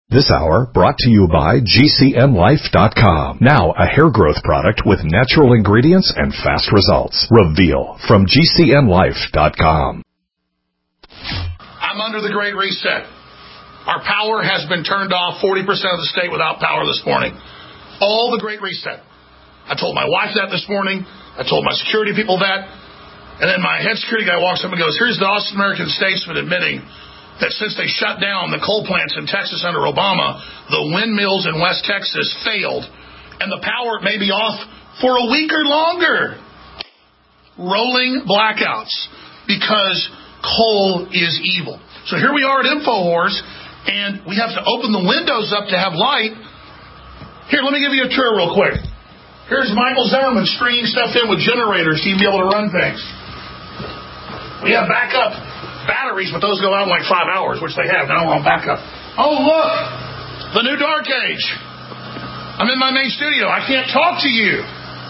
This hour brought to you by GCNlife.com. Now a hair growth product with natural ingredients and fast results. Reveal from GCNlife.com. I'm under the Great Reset. Our power has been turned off. 40% of the state without power this morning. All the Great Reset. I told my wife that this morning. I told my security people that. And then my head security guy walks up and goes, here's the Austin American Statesman admitting that since they shut down the coal plants in Texas under Obama, the windmills in West Texas failed, and the power may be off for a week or longer. Rolling blackouts because coal is evil. So here we are at InfoWars, and we have to open the windows up to have light. Here, let me give you a tour real quick. Here's Michael Zimmerman stringing stuff in with generators to be able to run things. We have backup batteries, but those go out in like 5 hours, which they have. Now we're on backup. Oh, look! The new Dark Age. I'm in my main studio. I can't talk to you.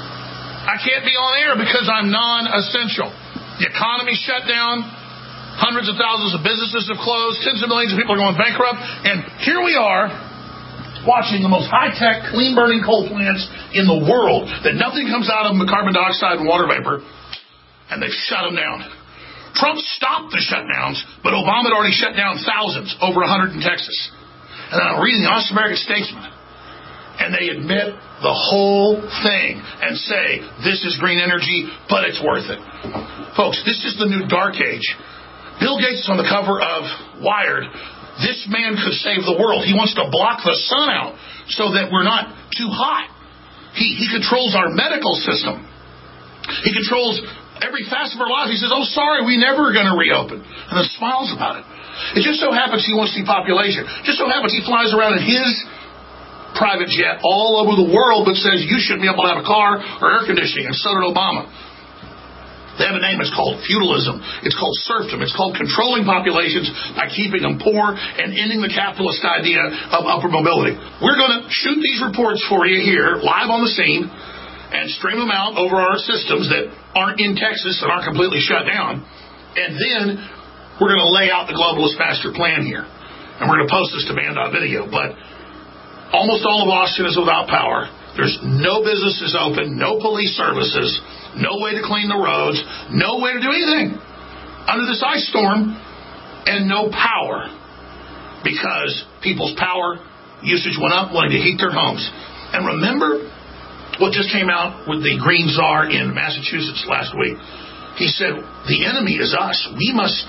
I can't be on air because I'm non-essential. The economy shut down. Hundreds of thousands of businesses have closed. Tens of millions of people are going bankrupt. And here we are watching the most high-tech, clean-burning coal plants in the world that nothing comes out of them but carbon dioxide and water vapor. And they've shut them down. Trump stopped the shutdowns, but Obama had already shut down thousands, over 100 in Texas. And then I'm reading the Austin American Statesman, and they admit the whole thing and say, this is green energy, but it's worth it. Folks, this is the new Dark Age. Bill Gates is on the cover of Wired. This man could save the world. He wants to block the sun out so that we're not too hot. He controls our medical system. He controls every facet of our lives. He says, oh, sorry, we never are going to reopen. And then smiles about it. It just so happens he wants depopulation. Just so happens he flies around in his private jet all over the world but says you shouldn't be able to have a car or air conditioning, and so did Obama. They have a name. It's called feudalism. It's called serfdom. It's called controlling populations by keeping them poor and ending the capitalist idea of upward mobility. We're going to shoot these reports for you here, live on the scene, and stream them out over our systems that aren't in Texas and aren't completely shut down. And then we're going to lay out the globalist master plan here. And we're going to post this to band.video. But almost all of Austin is without power. There's no businesses open, no police services, no way to clean the roads, no way to do anything under this ice storm, and no power because people's power usage went up wanting to heat their homes. And remember what just came out with the Green Czar in Massachusetts last week. He said, the enemy is us. We must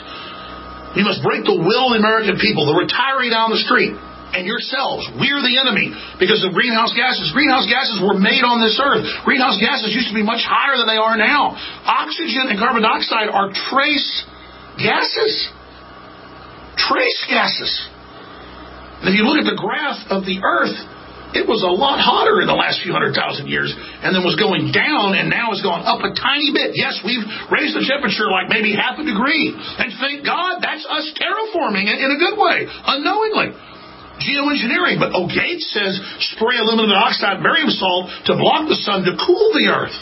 break the will of the American people, the retiree down the street, and yourselves. We're the enemy because of greenhouse gases. Greenhouse gases were made on this earth. Greenhouse gases used to be much higher than they are now. Oxygen and carbon dioxide are trace gases. Trace gases. And if you look at the graph of the earth, it was a lot hotter in the last few 100,000 years and then was going down and now has gone up a tiny bit. Yes, we've raised the temperature like maybe half a degree. And thank God that's us terraforming it in a good way, unknowingly. Geoengineering. But Gates says spray aluminum dioxide, barium salt to block the sun to cool the earth.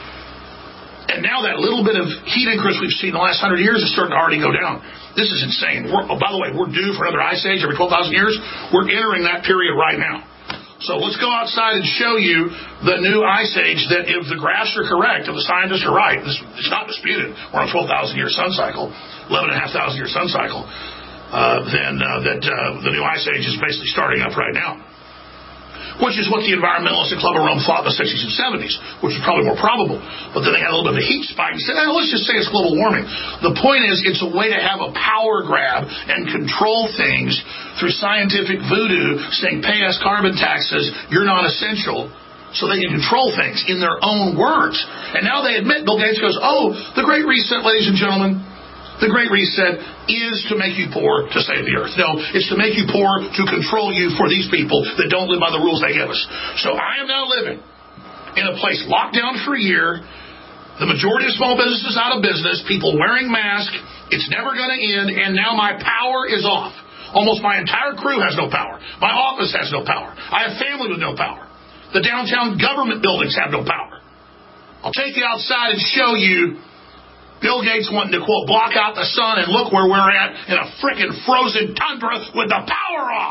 And now that little bit of heat increase we've seen in the last 100 years is starting to already go down. This is insane. By the way, we're due for another ice age every 12,000 years. We're entering that period right now. So let's go outside and show you the new ice age that if the graphs are correct, if the scientists are right, it's not disputed. We're on a 12,000-year sun cycle, 11,500-year sun cycle. Then the new ice age is basically starting up right now, which is what the environmentalists at Club of Rome thought in the 60s and 70s, which is probably more probable. But then they had a little bit of a heat spike and said, let's just say it's global warming. The point is, it's a way to have a power grab and control things through scientific voodoo, saying pay us carbon taxes, you're not essential, so they can control things in their own words. And now they admit, Bill Gates goes, the Great Reset, ladies and gentlemen, the Great Reset is to make you poor to save the earth. No, it's to make you poor to control you for these people that don't live by the rules they give us. So I am now living in a place locked down for a year. The majority of small businesses out of business, people wearing masks. It's never going to end, and now my power is off. Almost my entire crew has no power. My office has no power. I have family with no power. The downtown government buildings have no power. I'll take you outside and show you Bill Gates wanting to, quote, block out the sun, and look where we're at in a frickin' frozen tundra with the power off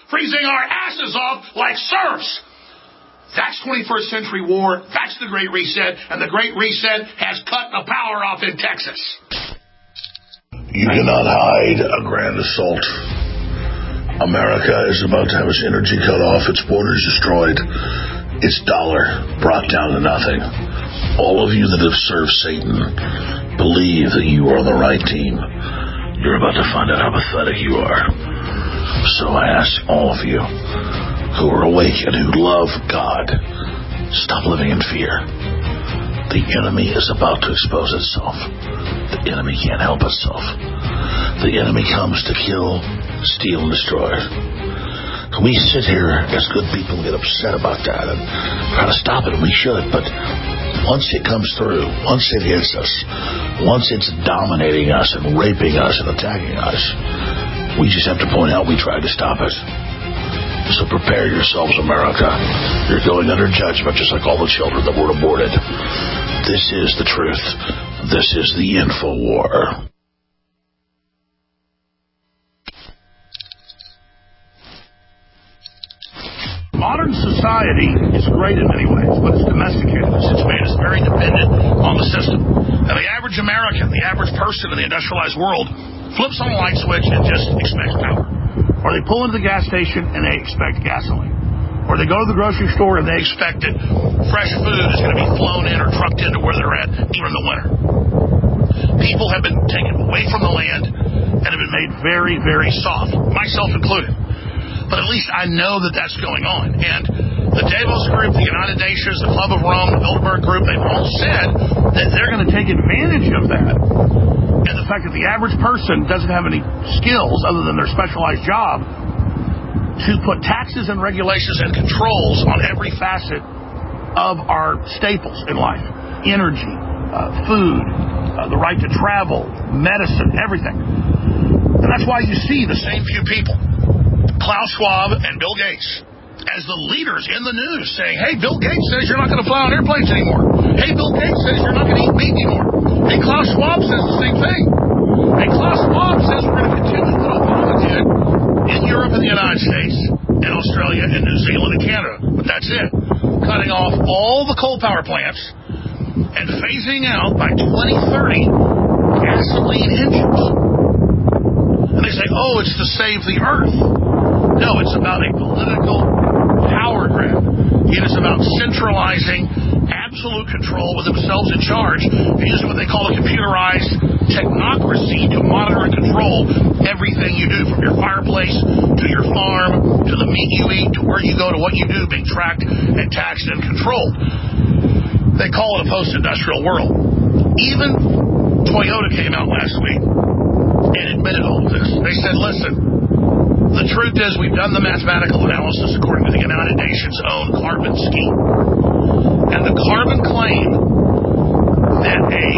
freezing our asses off like serfs. That's 21st century war. That's the Great Reset. And the Great Reset has cut the power off in Texas. You cannot hide a grand assault. America is about to have its energy cut off, its borders destroyed, its dollar brought down to nothing. All of you that have served Satan, believe that you are on the right team. You're about to find out how pathetic you are. So I ask all of you who are awake and who love God, stop living in fear. The enemy is about to expose itself. The enemy can't help itself. The enemy comes to kill, steal, and destroy. We sit here as good people and get upset about that and try to stop it, and we should, but once it comes through, once it hits us, once it's dominating us and raping us and attacking us, we just have to point out we tried to stop it. So prepare yourselves, America. You're going under judgment just like all the children that were aborted. This is the truth. This is the InfoWar. Modern society is great in many ways, but it's domesticated us. It's made us very dependent on the system. And the average American, the average person in the industrialized world, flips on a light switch and just expects power. Or they pull into the gas station and they expect gasoline. Or they go to the grocery store and they expect that fresh food is going to be flown in or trucked into where they're at, even in the winter. People have been taken away from the land and have been made very, very soft, myself included. But at least I know that that's going on. And the Davos Group, the United Nations, the Club of Rome, the Bilderberg Group, they've all said that they're going to take advantage of that. And the fact that the average person doesn't have any skills other than their specialized job to put taxes and regulations and controls on every facet of our staples in life. Energy, food, the right to travel, medicine, everything. And that's why you see the same few people, Klaus Schwab and Bill Gates, as the leaders in the news saying, hey, Bill Gates says you're not going to fly on airplanes anymore. Hey, Bill Gates says you're not going to eat meat anymore. Hey, Klaus Schwab says the same thing. Hey, Klaus Schwab says we're going to continue what Obama did in Europe and the United States and Australia and New Zealand and Canada. But that's it. Cutting off all the coal power plants and phasing out by 2030 gasoline engines. And they say, oh, it's to save the earth. No, it's about a political power grab. It is about centralizing absolute control with themselves in charge, using what they call a computerized technocracy to monitor and control everything you do, from your fireplace to your farm to the meat you eat to where you go to what you do, being tracked and taxed and controlled. They call it a post-industrial world. Even Toyota came out last week and admitted all of this. They said, listen, the truth is we've done the mathematical analysis according to the United Nations' own carbon scheme. And the carbon claim that a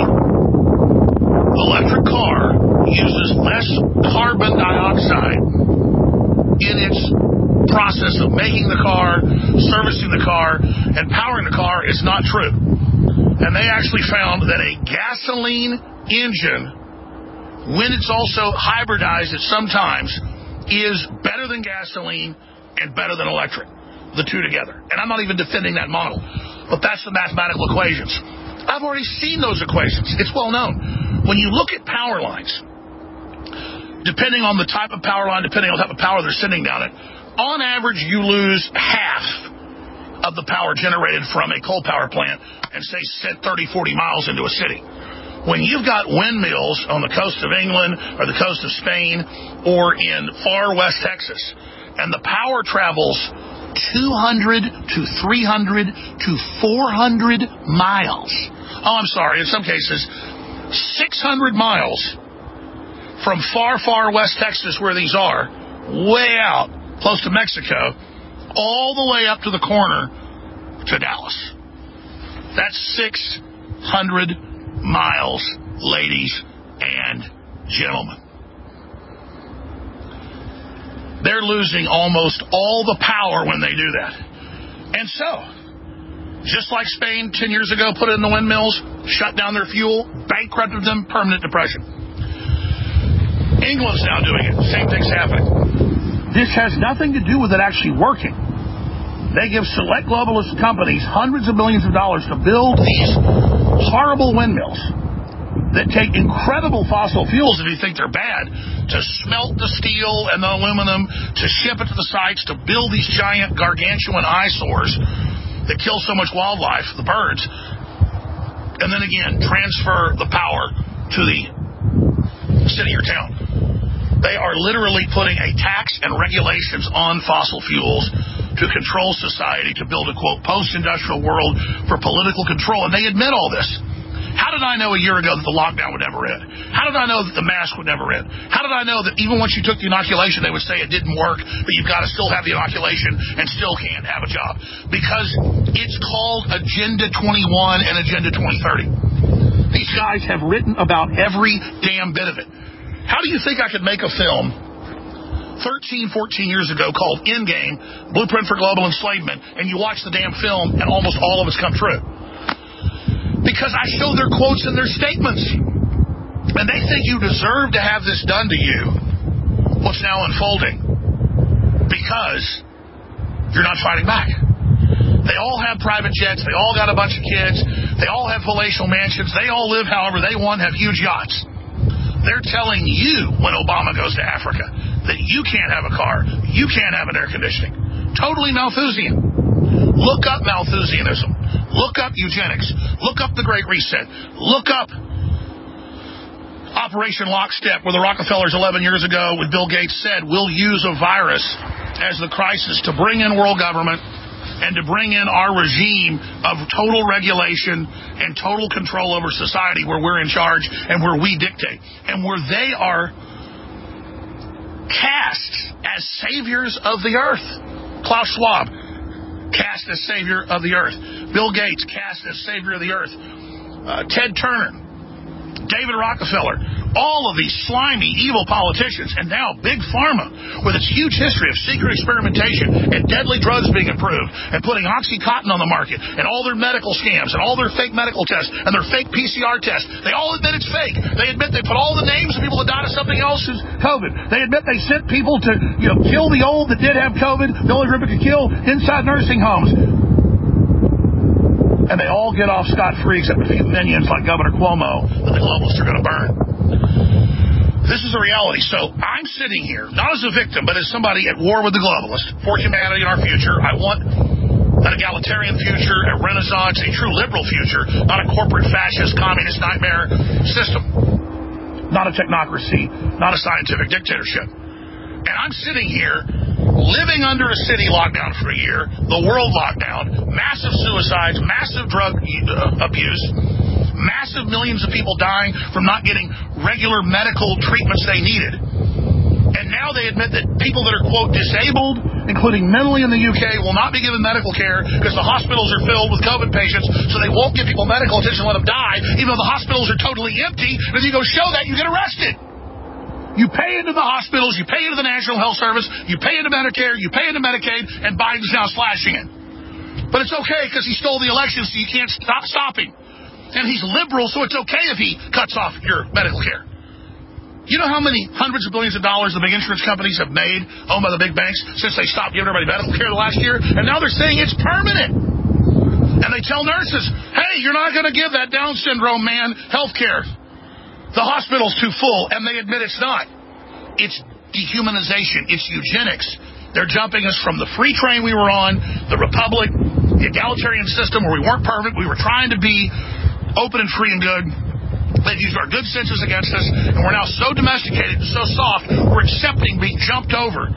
electric car uses less carbon dioxide in its process of making the car, servicing the car, and powering the car is not true. And they actually found that a gasoline engine, when it's also hybridized at some times, is better than gasoline and better than electric, the two together. And I'm not even defending that model, but that's the mathematical equations. I've already seen those equations. It's well known. When you look at power lines, depending on the type of power line, depending on the type of power they're sending down it, on average you lose half of the power generated from a coal power plant and say sent 30, 40 miles into a city. When you've got windmills on the coast of England or the coast of Spain or in far west Texas, and the power travels 200 to 300 to 400 miles. Oh, I'm sorry, in some cases, 600 miles from far, far west Texas where these are, way out, close to Mexico, all the way up to the corner to Dallas. That's 600 miles, ladies and gentlemen. They're losing almost all the power when they do that. And so, just like Spain 10 years ago put in the windmills, shut down their fuel, bankrupted them, permanent depression. England's now doing it. Same thing's happening. This has nothing to do with it actually working. They give select globalist companies hundreds of millions of dollars to build these horrible windmills that take incredible fossil fuels, if you think they're bad, to smelt the steel and the aluminum, to ship it to the sites, to build these giant gargantuan eyesores that kill so much wildlife, the birds, and then again, transfer the power to the city or town. They are literally putting a tax and regulations on fossil fuels to control society, to build a, quote, post-industrial world for political control, and they admit all this. How did I know a year ago that the lockdown would never end? How did I know that the mask would never end? How did I know that even once you took the inoculation, they would say it didn't work, but you've got to still have the inoculation and still can't have a job? Because it's called Agenda 21 and Agenda 2030. These guys have written about every damn bit of it. How do you think I could make a film 13, 14 years ago called Endgame, Blueprint for Global Enslavement, and you watch the damn film and almost all of it's come true? Because I show their quotes and their statements. And they think you deserve to have this done to you, what's now unfolding, because you're not fighting back. They all have private jets. They all got a bunch of kids. They all have palatial mansions. They all live however they want, have huge yachts. They're telling you when Obama goes to Africa that you can't have a car, you can't have an air conditioning. Totally Malthusian. Look up Malthusianism. Look up eugenics. Look up the Great Reset. Look up Operation Lockstep, where the Rockefellers 11 years ago, with Bill Gates, said we'll use a virus as the crisis to bring in world government and to bring in our regime of total regulation and total control over society, where we're in charge and where we dictate, and where they are cast as saviors of the earth. Klaus Schwab, cast as savior of the earth. Bill Gates, cast as savior of the earth. Ted Turner, David Rockefeller, all of these slimy, evil politicians, and now Big Pharma, with its huge history of secret experimentation and deadly drugs being approved, and putting OxyContin on the market, and all their medical scams, and all their fake medical tests, and their fake PCR tests. They all admit it's fake. They admit they put all the names of people that died of something else who's COVID. They admit they sent people to, kill the old that did have COVID, the only group it could kill, inside nursing homes. And they all get off scot-free except a few minions like Governor Cuomo that the globalists are going to burn. This is the reality. So I'm sitting here, not as a victim, but as somebody at war with the globalists for humanity and our future. I want an egalitarian future, a renaissance, a true liberal future, not a corporate fascist communist nightmare system, not a technocracy, not a scientific dictatorship. And I'm sitting here living under a city lockdown for a year, the world lockdown, massive suicides, massive drug abuse, massive millions of people dying from not getting regular medical treatments they needed. And now they admit that people that are, quote, disabled, including mentally in the UK, will not be given medical care because the hospitals are filled with COVID patients, so they won't give people medical attention and let them die, even though the hospitals are totally empty. And if you go show that, you get arrested. You pay into the hospitals, you pay into the National Health Service, you pay into Medicare, you pay into Medicaid, and Biden's now slashing it. But it's okay because he stole the election, so you can't stop him. And he's liberal, so it's okay if he cuts off your medical care. You know how many hundreds of billions of dollars the big insurance companies have made, owned by the big banks, since they stopped giving everybody medical care the last year? And now they're saying it's permanent. And they tell nurses, hey, you're not going to give that Down syndrome man health care. The hospital's too full, and they admit it's not. It's dehumanization. It's eugenics. They're jumping us from the free train we were on, the republic, the egalitarian system where we weren't perfect. We were trying to be open and free and good. They've used our good senses against us, and we're now so domesticated and so soft, we're accepting being jumped over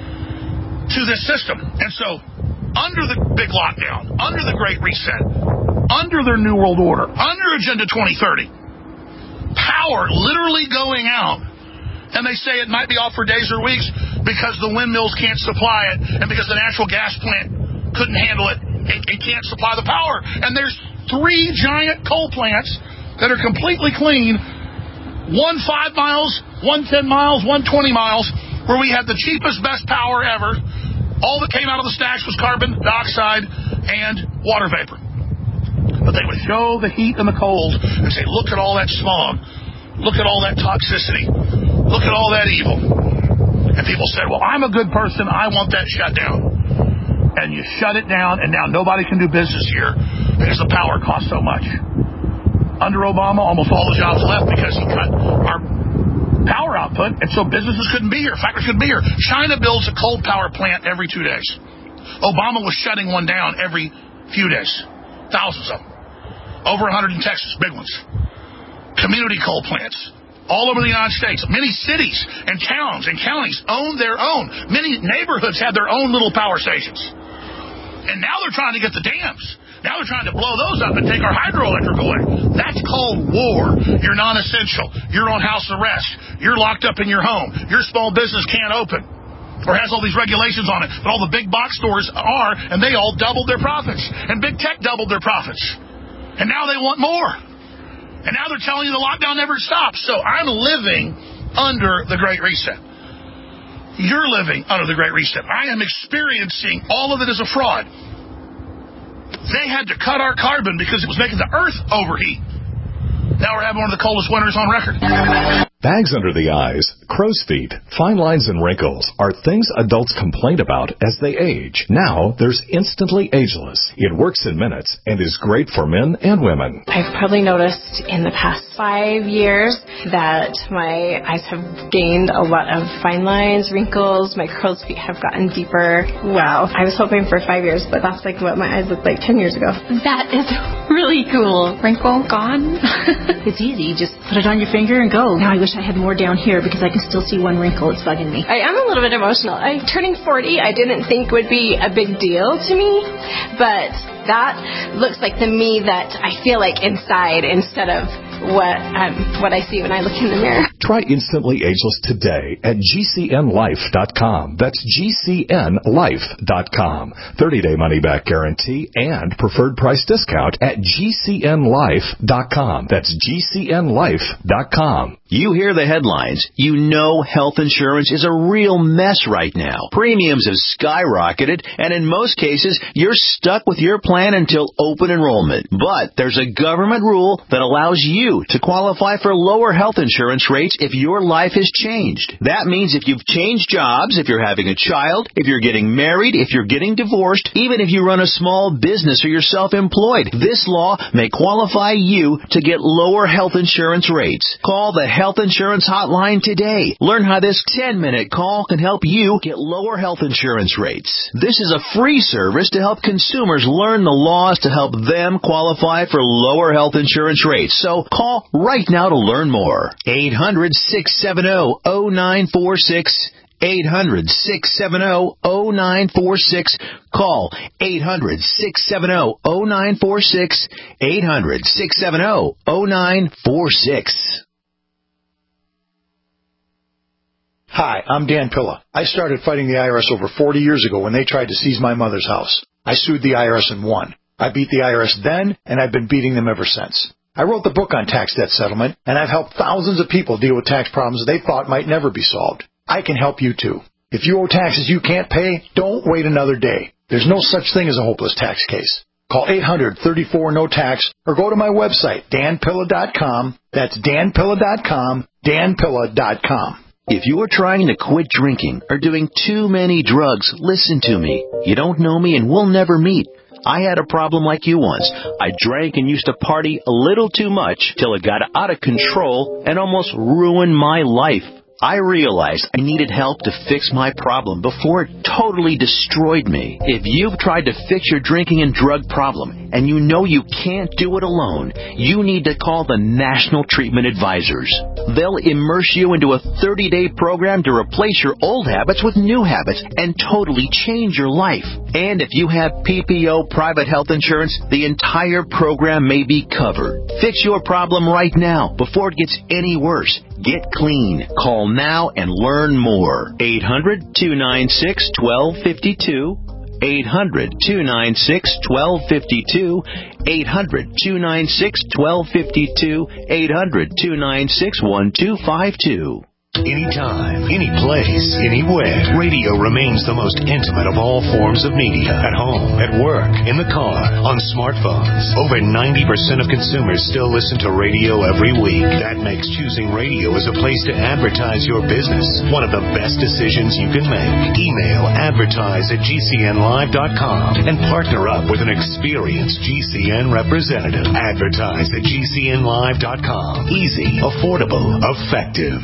to this system. And so, under the big lockdown, under the Great Reset, under their New World Order, under Agenda 2030, power literally going out, and they say it might be off for days or weeks because the windmills can't supply it, and because the natural gas plant couldn't handle it and can't supply the power. And there's 3 giant coal plants that are completely clean, one 5 miles, one 10 miles, one 20 miles, where we had the cheapest, best power ever. All that came out of the stacks was carbon dioxide and water vapor. But they would show the heat and the cold and say, look at all that smog. Look at all that toxicity. Look at all that evil. And people said, well, I'm a good person. I want that shut down. And you shut it down, and now nobody can do business here because the power costs so much. Under Obama, almost all the jobs left because he cut our power output, and so businesses couldn't be here. Factories couldn't be here. China builds a coal power plant every 2 days. Obama was shutting one down every few days. Thousands of them. Over 100 in Texas, big ones. Community coal plants. All over the United States. Many cities and towns and counties own their own. Many neighborhoods have their own little power stations. And now they're trying to get the dams. Now they're trying to blow those up and take our hydroelectric away. That's called war. You're non-essential. You're on house arrest. You're locked up in your home. Your small business can't open or has all these regulations on it. But all the big box stores are, and they all doubled their profits. And big tech doubled their profits. And now they want more. And now they're telling you the lockdown never stops. So I'm living under the Great Reset. You're living under the Great Reset. I am experiencing all of it as a fraud. They had to cut our carbon because it was making the earth overheat. Now we're having one of the coldest winters on record. Bags under the eyes, crow's feet, fine lines and wrinkles are things adults complain about as they age. Now there's Instantly Ageless. It works in minutes and is great for men and women. I've probably noticed in the past 5 years that my eyes have gained a lot of fine lines, wrinkles, my crow's feet have gotten deeper. Wow. I was hoping for 5 years, but that's like what my eyes looked like 10 years ago. That is really cool. Wrinkle gone. It's easy. Just put it on your finger and go. Now I wish I had more down here because I can still see one wrinkle. It's bugging me. I am a little bit emotional. Turning 40, I didn't think would be a big deal to me, but that looks like the me that I feel like inside instead of what I see when I look in the mirror. Try Instantly Ageless today at GCNLife.com. That's GCNLife.com. 30-day money-back guarantee and preferred price discount at GCNLife.com. That's GCNLife.com. You hear the headlines. You know health insurance is a real mess right now. Premiums have skyrocketed, and in most cases, you're stuck with your plan until open enrollment. But there's a government rule that allows you to qualify for lower health insurance rates if your life has changed. That means if you've changed jobs, if you're having a child, if you're getting married, if you're getting divorced, even if you run a small business or you're self-employed, this law may qualify you to get lower health insurance rates. Call the Health Insurance Hotline today. Learn how this 10-minute call can help you get lower health insurance rates. This is a free service to help consumers learn the laws to help them qualify for lower health insurance rates. So call right now to learn more. 800-670-0946. 800-670-0946. Call 800-670-0946. 800-670-0946. Hi, I'm Dan Pilla. I started fighting the IRS over 40 years ago when they tried to seize my mother's house. I sued the IRS and won. I beat the IRS then, and I've been beating them ever since. I wrote the book on tax debt settlement, and I've helped thousands of people deal with tax problems they thought might never be solved. I can help you too. If you owe taxes you can't pay, don't wait another day. There's no such thing as a hopeless tax case. Call 800-34-NO-TAX or go to my website, danpilla.com. That's danpilla.com, danpilla.com. If you're trying to quit drinking or doing too many drugs, listen to me. You don't know me and we'll never meet. I had a problem like you once. I drank and used to party a little too much till it got out of control and almost ruined my life. I realized I needed help to fix my problem before it totally destroyed me. If you've tried to fix your drinking and drug problem and you know you can't do it alone, you need to call the National Treatment Advisors. They'll immerse you into a 30-day program to replace your old habits with new habits and totally change your life. And if you have PPO private health insurance, the entire program may be covered. Fix your problem right now before it gets any worse. Get clean. Call now and learn more. 800-296-1252. 800-296-1252. 800-296-1252. 800-296-1252. Anytime, any place, anywhere. Radio remains the most intimate of all forms of media. At home, at work, in the car, on smartphones. Over 90% of consumers still listen to radio every week. That makes choosing radio as a place to advertise your business one of the best decisions you can make. Email advertise@gcnlive.com and partner up with an experienced GCN representative. Advertise@gcnlive.com. Easy, affordable, effective.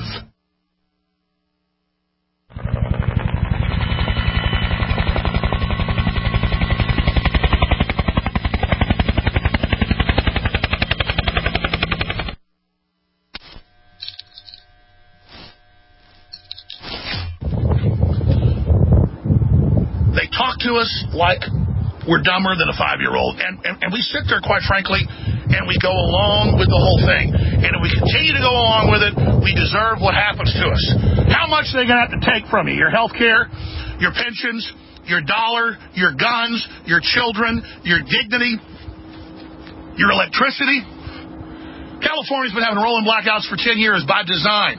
To us like we're dumber than a 5-year-old. And we sit there, quite frankly, and we go along with the whole thing. And if we continue to go along with it, we deserve what happens to us. How much are they going to have to take from you? Your health care, your pensions, your dollar, your guns, your children, your dignity, your electricity. California's been having rolling blackouts for 10 years by design.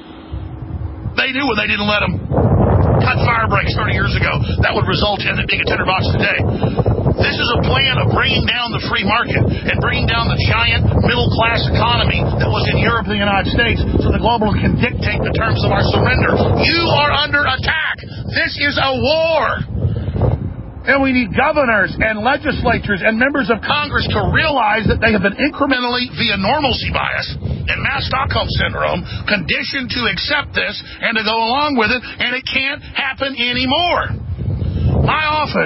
They knew when they didn't let them cut fire breaks 30 years ago, that would result in it being a $10 today. This is a plan of bringing down the free market and bringing down the giant middle-class economy that was in Europe and the United States so the globalists can dictate the terms of our surrender. You are under attack. This is a war. And we need governors and legislatures and members of Congress to realize that they have been incrementally, via normalcy bias and mass Stockholm syndrome, conditioned to accept this and to go along with it, and it can't happen anymore. My office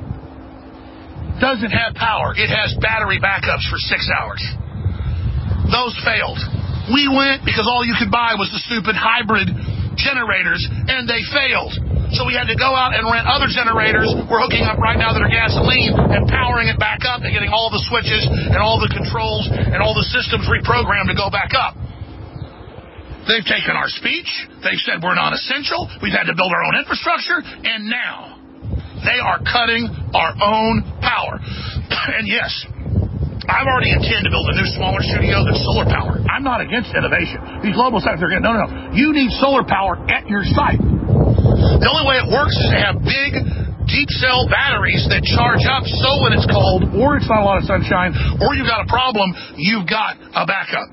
doesn't have power. It has battery backups for 6 hours. Those failed. We went because all you could buy was the stupid hybrid generators, and they failed. So we had to go out and rent other generators we're hooking up right now that are gasoline and powering it back up and getting all the switches and all the controls and all the systems reprogrammed to go back up. They've taken our speech. They've said we're non-essential. We've had to build our own infrastructure. And now they are cutting our own power. And yes, I've already intended to build a new, smaller studio that's solar power. I'm not against innovation. These global sites are getting, no. You need solar power at your site. The only way it works is to have big, deep cell batteries that charge up so when it's cold, or it's not a lot of sunshine, or you've got a problem, you've got a backup.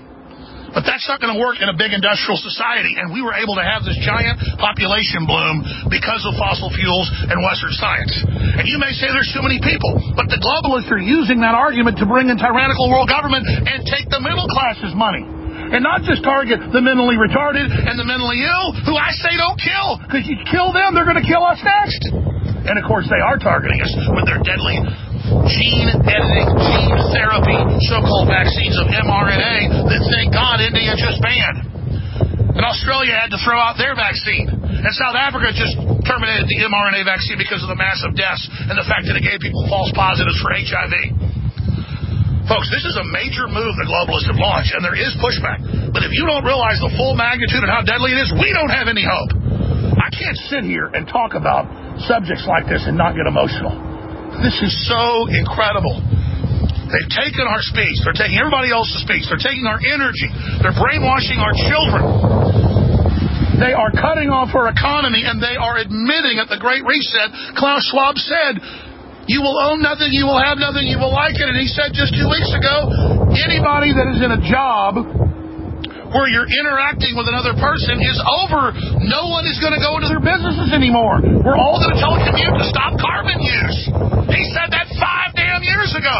But that's not going to work in a big industrial society, and we were able to have this giant population bloom because of fossil fuels and Western science. And you may say there's too many people, but the globalists are using that argument to bring in tyrannical world government and take the middle class's money. And not just target the mentally retarded and the mentally ill, who I say don't kill, because you kill them, they're going to kill us next. And, of course, they are targeting us with their deadly gene editing, gene therapy, so-called vaccines of mRNA that, thank God, India just banned. And Australia had to throw out their vaccine. And South Africa just terminated the mRNA vaccine because of the massive deaths and the fact that it gave people false positives for HIV. Folks, this is a major move the globalists have launched, and there is pushback. But if you don't realize the full magnitude and how deadly it is, we don't have any hope. I can't sit here and talk about subjects like this and not get emotional. This is so incredible. They've taken our speech. They're taking everybody else's speech. They're taking our energy. They're brainwashing our children. They are cutting off our economy, and they are admitting at the Great Reset, Klaus Schwab said, you will own nothing, you will have nothing, you will like it. And he said just 2 weeks ago, anybody that is in a job where you're interacting with another person is over. No one is going to go into their businesses anymore. We're all going to telecommute to stop carbon use. He said that 5 damn years ago.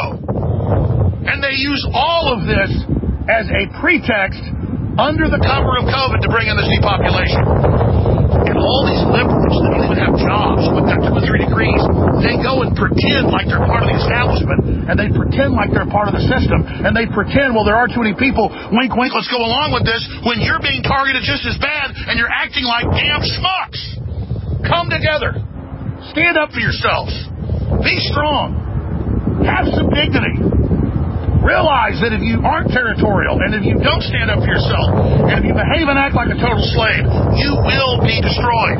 And they use all of this as a pretext under the cover of COVID to bring in this depopulation. And all these liberals that don't even have jobs, but got 2 or 3 degrees, they go and pretend like they're part of the establishment, and they pretend like they're part of the system, and they pretend, well, there are too many people, wink, wink, let's go along with this, when you're being targeted just as bad, and you're acting like damn schmucks. Come together. Stand up for yourselves. Be strong. Have some dignity. Realize that if you aren't territorial, and if you don't stand up for yourself, and if you behave and act like a total slave, you will be destroyed.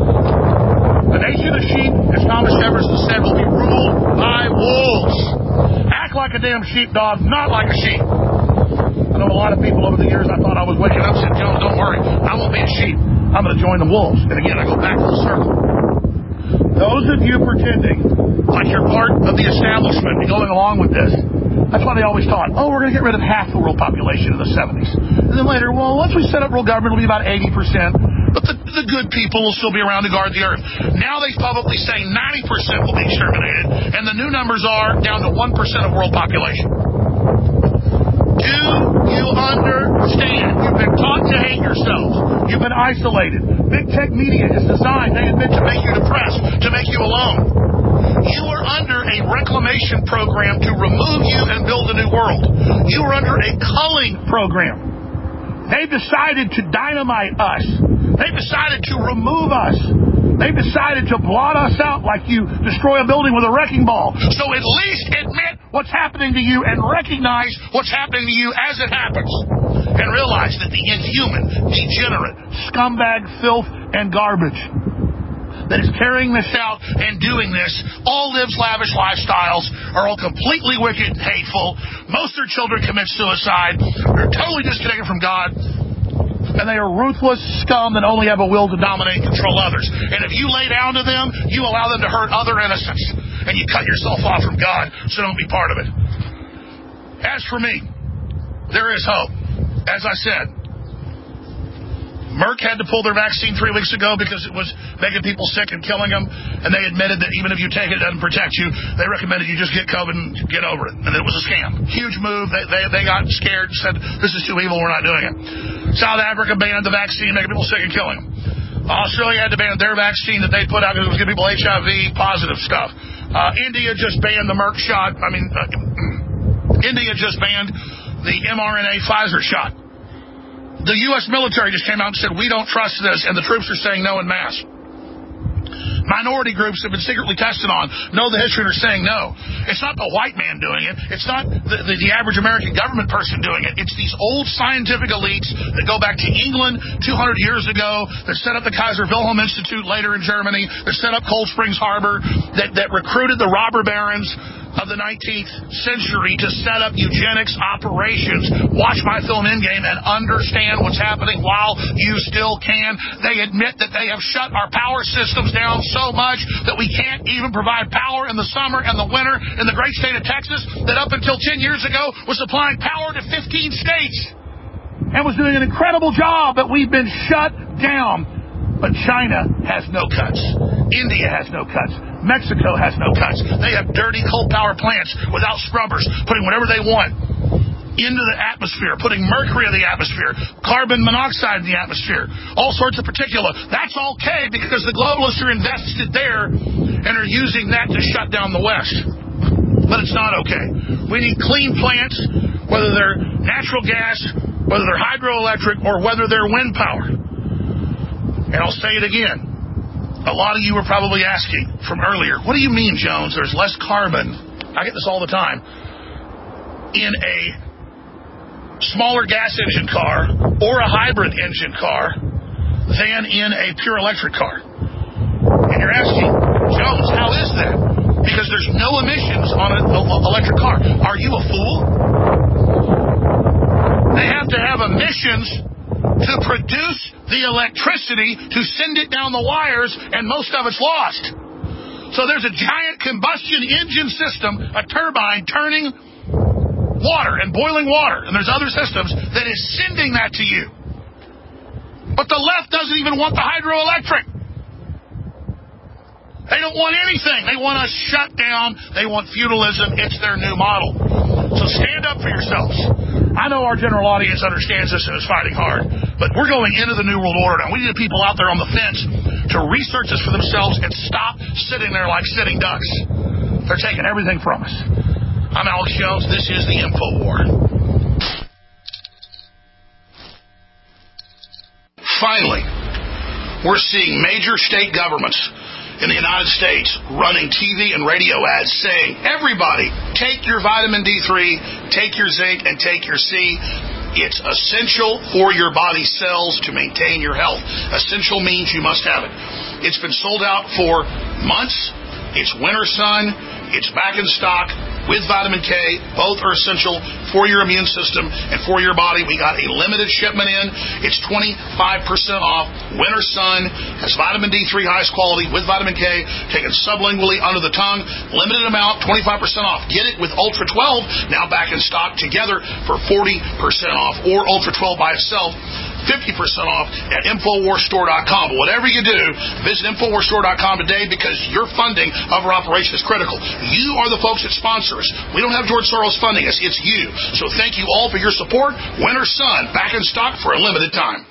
The nation of sheep, as Thomas Jefferson said, will be ruled by wolves. Act like a damn sheepdog, not like a sheep. And know, a lot of people over the years, I thought I was waking up, said, Jones, don't worry. I won't be a sheep. I'm going to join the wolves. And again, I go back full circle. Those of you pretending like you're part of the establishment and going along with this, that's why they always thought, oh, we're going to get rid of half the world population in the 70s. And then later, well, once we set up world government, it'll be about 80%. But the good people will still be around to guard the earth. Now they publicly say 90% will be exterminated, and the new numbers are down to 1% of world population. Do you understand? You've been taught to hate yourselves. You've been isolated. Big tech media is designed, they admit, to make you depressed, to make you alone. You are under a reclamation program to remove you and build a new world. You are under a culling program. They've decided to dynamite us. They've decided to remove us. They've decided to blot us out like you destroy a building with a wrecking ball. So at least admit what's happening to you and recognize what's happening to you as it happens. And realize that the inhuman, degenerate, scumbag, filth, and garbage that is carrying this out and doing this all lives lavish lifestyles, are all completely wicked and hateful. Most of their children commit suicide. They're totally disconnected from God. And they are ruthless scum that only have a will to dominate and control others. And if you lay down to them, you allow them to hurt other innocents. And you cut yourself off from God, so don't be part of it. As for me, there is hope. As I said, Merck had to pull their vaccine 3 weeks ago because it was making people sick and killing them, and they admitted that even if you take it, it doesn't protect you. They recommended you just get COVID and get over it, and it was a scam. Huge move. They got scared and said, this is too evil, we're not doing it. South Africa banned the vaccine, making people sick and killing them. Australia had to ban their vaccine that they put out because it was giving people HIV positive stuff. India just banned the Merck shot. India just banned the mRNA Pfizer shot. The U.S. military just came out and said, we don't trust this, and the troops are saying no en masse. Minority groups have been secretly tested on, know the history, and are saying no. It's not the white man doing it. It's not the average American government person doing it. It's these old scientific elites that go back to England 200 years ago, that set up the Kaiser Wilhelm Institute later in Germany, that set up Cold Springs Harbor, that recruited the robber barons of the 19th century to set up eugenics operations. Watch my film Endgame and understand what's happening while you still can. They admit that they have shut our power systems down so much that we can't even provide power in the summer and the winter in the great state of Texas that up until 10 years ago was supplying power to 15 states and was doing an incredible job, but we've been shut down. But China has no cuts. India has no cuts. Mexico has no cuts. They have dirty coal power plants without scrubbers, putting whatever they want into the atmosphere, putting mercury in the atmosphere, carbon monoxide in the atmosphere, all sorts of particulate. That's okay because the globalists are invested there and are using that to shut down the West. But it's not okay. We need clean plants, whether they're natural gas, whether they're hydroelectric, or whether they're wind power. And I'll say it again. A lot of you were probably asking from earlier, what do you mean, Jones, there's less carbon? I get this all the time. In a smaller gas engine car or a hybrid engine car than in a pure electric car. And you're asking, Jones, how is that? Because there's no emissions on an electric car. Are you a fool? They have to have emissions to produce the electricity to send it down the wires, and most of it's lost. So there's a giant combustion engine system, a turbine turning water and boiling water, and there's other systems that is sending that to you. But the left doesn't even want the hydroelectric. They don't want anything. They want us shut down. They want feudalism. It's their new model. So stand up for yourselves. I know our general audience understands this and is fighting hard, but we're going into the New World Order now. We need the people out there on the fence to research this for themselves and stop sitting there like sitting ducks. They're taking everything from us. I'm Alex Jones. This is the InfoWar. Finally, we're seeing major state governments in the United States running TV and radio ads saying, everybody, take your vitamin D3, take your zinc, and take your C. It's essential for your body cells to maintain your health. Essential means you must have it. It's been sold out for months. It's winter sun. It's back in stock. with vitamin K. Both are essential for your immune system and for your body. We got a limited shipment in. It's 25% off. Winter Sun has vitamin D3 highest quality with vitamin K, taken sublingually under the tongue. Limited amount, 25% off. Get it with Ultra 12, now back in stock together for 40% off, or Ultra 12 by itself, 50% off at InfoWarsStore.com. But whatever you do, visit InfoWarsStore.com today, because your funding of our operation is critical. You are the folks that sponsor us. We don't have George Soros funding us. It's you. So thank you all for your support. Winter Sun, back in stock for a limited time.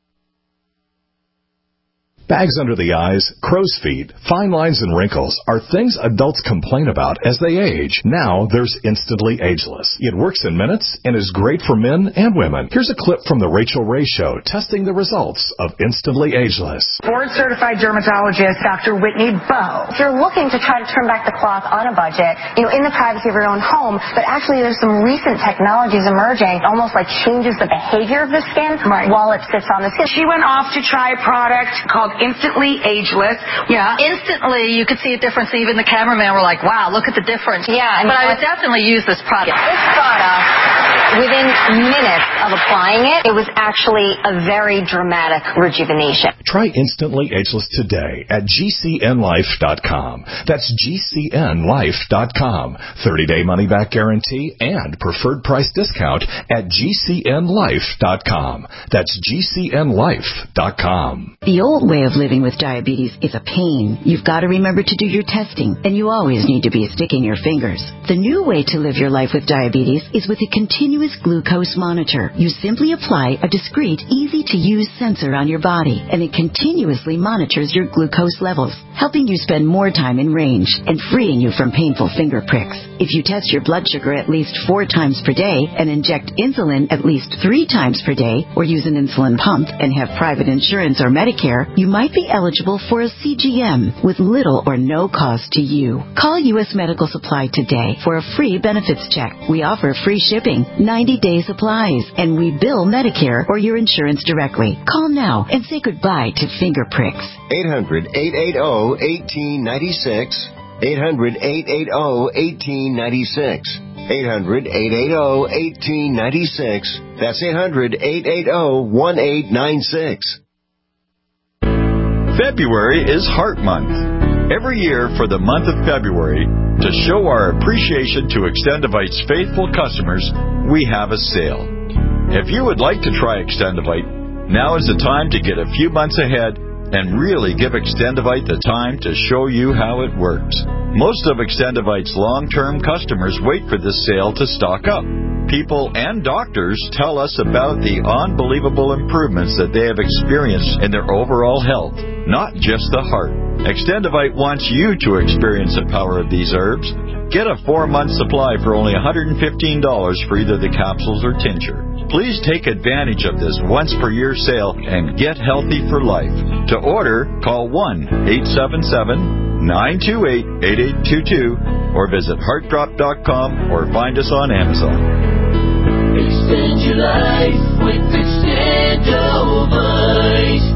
Bags under the eyes, crow's feet, fine lines, and wrinkles are things adults complain about as they age. Now there's Instantly Ageless. It works in minutes and is great for men and women. Here's a clip from the Rachel Ray Show testing the results of Instantly Ageless. Board-certified dermatologist Dr. Whitney Bowe. If you're looking to try to turn back the clock on a budget, in the privacy of your own home, but actually there's some recent technologies emerging, almost like changes the behavior of the skin while it sits on the skin. She went off to try a product called Instantly Ageless. Yeah, instantly you could see a difference. Even the cameraman were like, wow, look at the difference. Yeah. But I would definitely use this product. This product, within minutes of applying it, it was actually a very dramatic rejuvenation. Try Instantly Ageless today at GCNlife.com. That's GCNlife.com. 30-day money-back guarantee and preferred price discount at GCNlife.com. That's GCNlife.com. The old way of living with diabetes is a pain. You've got to remember to do your testing, and you always need to be sticking your fingers. The new way to live your life with diabetes is with a continuous glucose monitor. You simply apply a discreet, easy-to-use sensor on your body, and it continuously monitors your glucose levels, helping you spend more time in range and freeing you from painful finger pricks. If you test your blood sugar at least 4 times per day and inject insulin at least 3 times per day, or use an insulin pump and have private insurance or Medicare, you might be eligible for a CGM with little or no cost to you. Call U.S. Medical Supply today for a free benefits check. We offer free shipping, 90-day supplies, and we bill Medicare or your insurance directly. Call now and say goodbye to finger pricks. 800-880-1896. 800-880-1896. 800-880-1896. That's 800-880-1896. February is Heart Month. Every year for the month of February, to show our appreciation to Extendivite's faithful customers, we have a sale. If you would like to try Extendivite, now is the time to get a few months ahead and really give Extendivite the time to show you how it works. Most of Extendivite's long-term customers wait for this sale to stock up. People and doctors tell us about the unbelievable improvements that they have experienced in their overall health, not just the heart. Extendivite wants you to experience the power of these herbs. Get a 4-month supply for only $115 for either the capsules or tincture. Please take advantage of this once-per-year sale and get healthy for life. To order, call 1-877-928-8822 or visit heartdrop.com or find us on Amazon. Extend your life with Extendivite.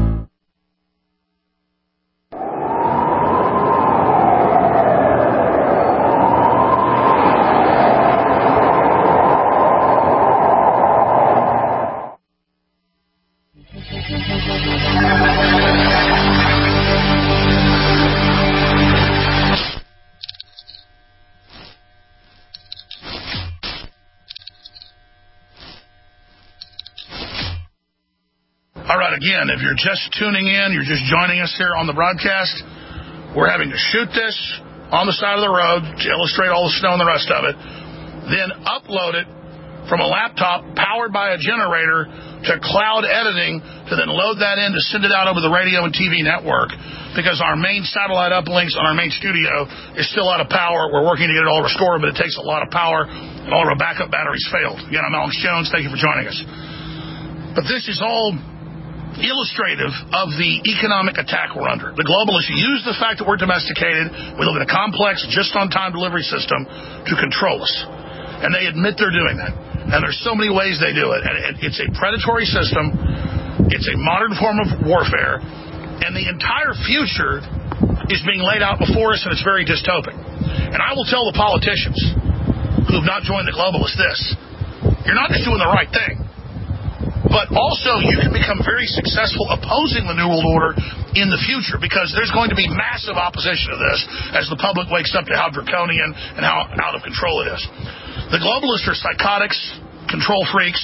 Again, if you're just tuning in, you're just joining us here on the broadcast, we're having to shoot this on the side of the road to illustrate all the snow and the rest of it, then upload it from a laptop powered by a generator to cloud editing, to then load that in to send it out over the radio and TV network, because our main satellite uplinks on our main studio is still out of power. We're working to get it all restored, but it takes a lot of power, and all of our backup batteries failed. Again, I'm Alex Jones. Thank you for joining us. But this is all illustrative of the economic attack we're under. The globalists use the fact that we're domesticated, we live in a complex, just-on-time delivery system to control us. And they admit they're doing that. And there's so many ways they do it. And it's a predatory system. It's a modern form of warfare. And the entire future is being laid out before us, and it's very dystopic. And I will tell the politicians, who have not joined the globalists this. You're not just doing the right thing, but also you can become very successful opposing the New World Order in the future, because there's going to be massive opposition to this as the public wakes up to how draconian and how out of control it is. The globalists are psychotics, control freaks,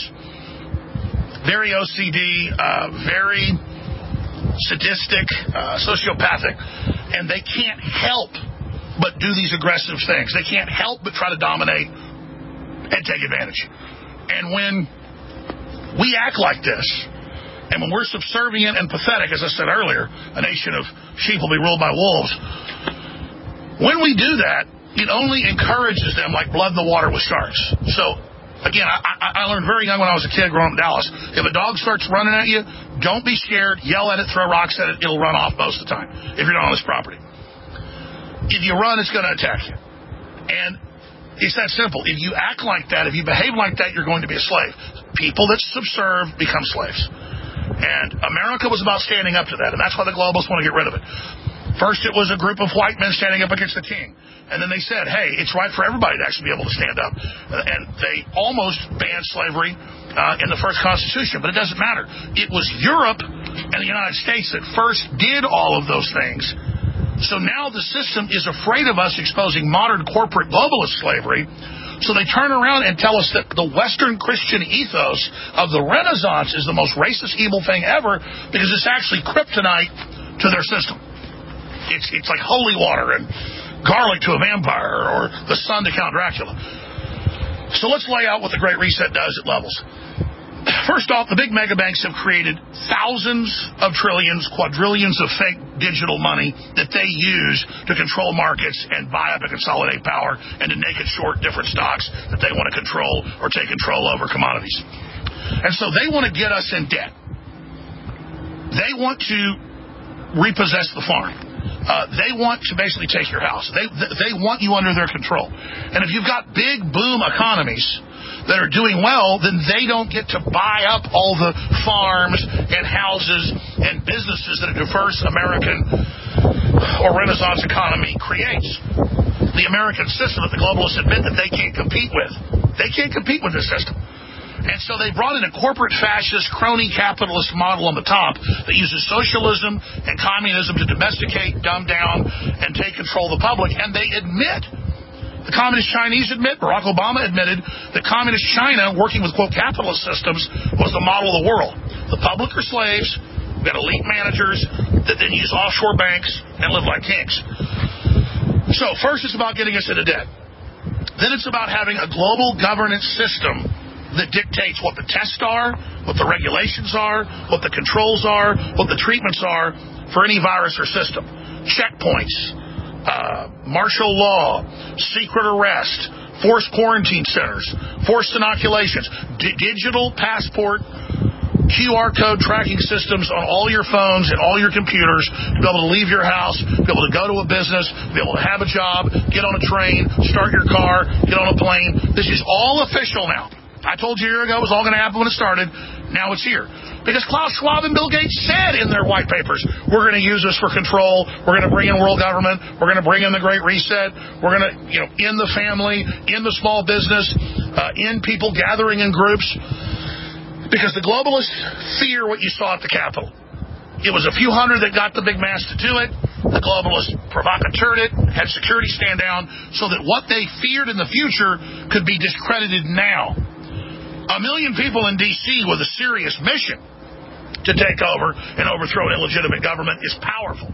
very OCD, very sadistic, sociopathic, and they can't help but do these aggressive things. They can't help but try to dominate and take advantage. And when we act like this, and when we're subservient and pathetic, as I said earlier, a nation of sheep will be ruled by wolves, when we do that, it only encourages them like blood in the water with sharks. So, again, I learned very young when I was a kid growing up in Dallas, if a dog starts running at you, don't be scared, yell at it, throw rocks at it, it'll run off most of the time if you're not on this property. If you run, it's going to attack you. And it's that simple. If you act like that, if you behave like that, you're going to be a slave. People that subserve become slaves. And America was about standing up to that, and that's why the globalists want to get rid of it. First, it was a group of white men standing up against the king. And then they said, hey, it's right for everybody to actually be able to stand up. And they almost banned slavery in the first Constitution, but it doesn't matter. It was Europe and the United States that first did all of those things. So now the system is afraid of us exposing modern corporate globalist slavery. So they turn around and tell us that the Western Christian ethos of the Renaissance is the most racist, evil thing ever, because it's actually kryptonite to their system. It's like holy water and garlic to a vampire, or the sun to Count Dracula. So let's lay out what the Great Reset does at levels. First off, the big mega banks have created thousands of trillions, quadrillions of fake digital money that they use to control markets and buy up and consolidate power and to naked short different stocks that they want to control or take control over commodities. And so they want to get us in debt. They want to repossess the farm. They want to basically take your house. They want you under their control. And if you've got big boom economies that are doing well, then they don't get to buy up all the farms and houses and businesses that a diverse American or Renaissance economy creates. The American system that the globalists admit that they can't compete with. They can't compete with this system. And so they brought in a corporate fascist, crony capitalist model on the top that uses socialism and communism to domesticate, dumb down, and take control of the public. And they admit, the Communist Chinese admit, Barack Obama admitted, that Communist China, working with, quote, capitalist systems, was the model of the world. The public are slaves, we've got elite managers that then use offshore banks and live like kings. So first it's about getting us into debt. Then it's about having a global governance system that dictates what the tests are, what the regulations are, what the controls are, what the treatments are for any virus or system. Checkpoints, martial law, secret arrest, forced quarantine centers, forced inoculations, digital passport, QR code tracking systems on all your phones and all your computers to be able to leave your house, be able to go to a business, be able to have a job, get on a train, start your car, get on a plane. This is all official now. I told you a year ago it was all going to happen when it started. Now it's here. Because Klaus Schwab and Bill Gates said in their white papers, we're going to use this for control. We're going to bring in world government. We're going to bring in the Great Reset. We're going to, end the family, end the small business, end people gathering in groups. Because the globalists fear what you saw at the Capitol. It was a few hundred that got the big mass to do it. The globalists provocateured it, had security stand down, so that what they feared in the future could be discredited now. 1 million people in D.C. with a serious mission to take over and overthrow an illegitimate government is powerful.